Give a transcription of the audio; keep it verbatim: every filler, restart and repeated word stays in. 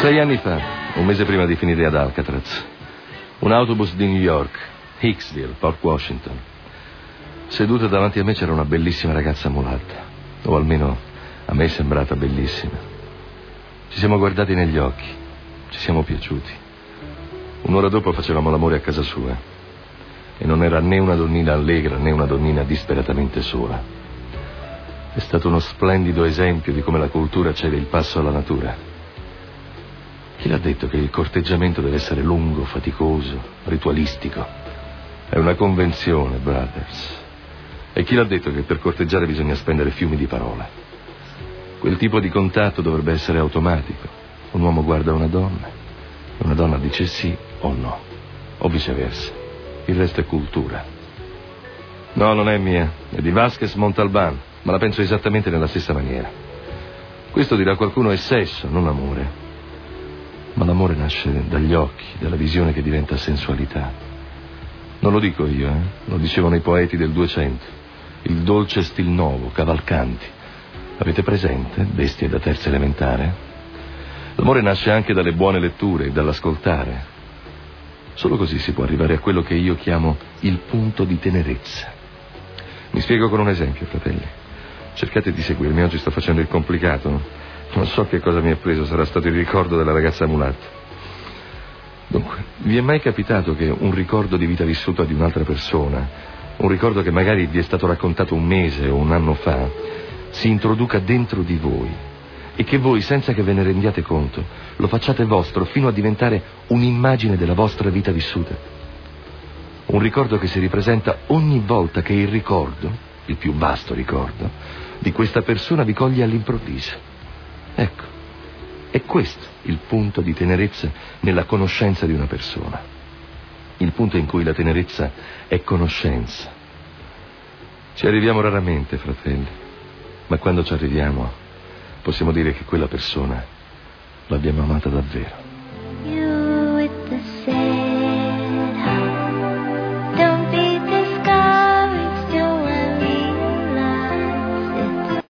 Sei anni fa, un mese prima di finire ad Alcatraz, un autobus di New York, Hicksville, Port Washington. Seduta davanti a me c'era una bellissima ragazza mulatta, o almeno a me è sembrata bellissima. Ci siamo guardati negli occhi, ci siamo piaciuti. Un'ora dopo facevamo l'amore a casa sua e non era né una donnina allegra né una donnina disperatamente sola. È stato uno splendido esempio di come la cultura cede il passo alla natura. Chi l'ha detto che il corteggiamento deve essere lungo, faticoso, ritualistico? È una convenzione, brothers. E chi l'ha detto che per corteggiare bisogna spendere fiumi di parole? Quel tipo di contatto dovrebbe essere automatico. Un uomo guarda una donna, una donna dice sì o no, o viceversa. Il resto è cultura. No, non è mia, è di Vasquez Montalbán, ma la penso esattamente nella stessa maniera. Questo, dirà qualcuno, è sesso, non amore. Ma l'amore nasce dagli occhi, dalla visione che diventa sensualità. Non lo dico io, eh? Lo dicevano i poeti del Duecento. Il dolce stil nuovo, Cavalcanti. Avete presente? Bestie da terza elementare? L'amore nasce anche dalle buone letture e dall'ascoltare. Solo così si può arrivare a quello che io chiamo il punto di tenerezza. Mi spiego con un esempio, fratelli. Cercate di seguirmi, oggi sto facendo il complicato. Non so che cosa mi ha preso, sarà stato il ricordo della ragazza mulatta. Dunque, vi è mai capitato che un ricordo di vita vissuta di un'altra persona, un ricordo che magari vi è stato raccontato un mese o un anno fa, si introduca dentro di voi e che voi, senza che ve ne rendiate conto, lo facciate vostro fino a diventare un'immagine della vostra vita vissuta? Un ricordo che si ripresenta ogni volta che il ricordo, il più vasto ricordo, di questa persona vi coglie all'improvviso. Ecco, è questo il punto di tenerezza nella conoscenza di una persona. Il punto in cui la tenerezza è conoscenza. Ci arriviamo raramente, fratelli, ma quando ci arriviamo possiamo dire che quella persona l'abbiamo amata davvero.